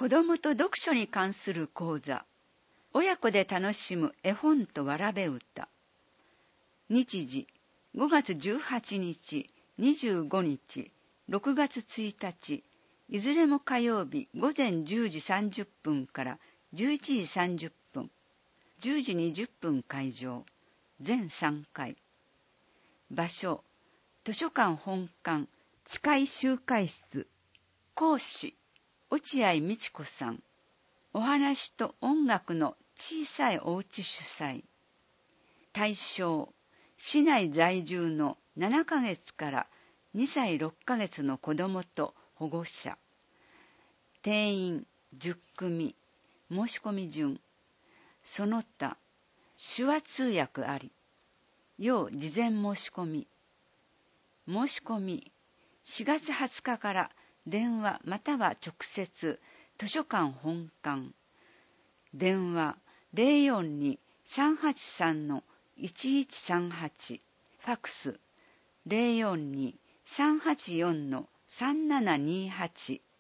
子供と読書に関する講座。親子で楽しむ絵本とわらべ歌。日時、5月18日、25日、6月1日、いずれも火曜日午前10時30分から11時30分、10時20分会場、全3回。場所、図書館本館、地下集会室。講師、落合美智子さん。お話と音楽の小さいおうち主催。対象、市内在住の7ヶ月から2歳6ヶ月の子どもと保護者。定員10組。申し込み順。その他、手話通訳あり。要事前申し込み。申し込み、4月20日から電話または直接図書館本館。電話042-383-1138。ファクス042-384-3728。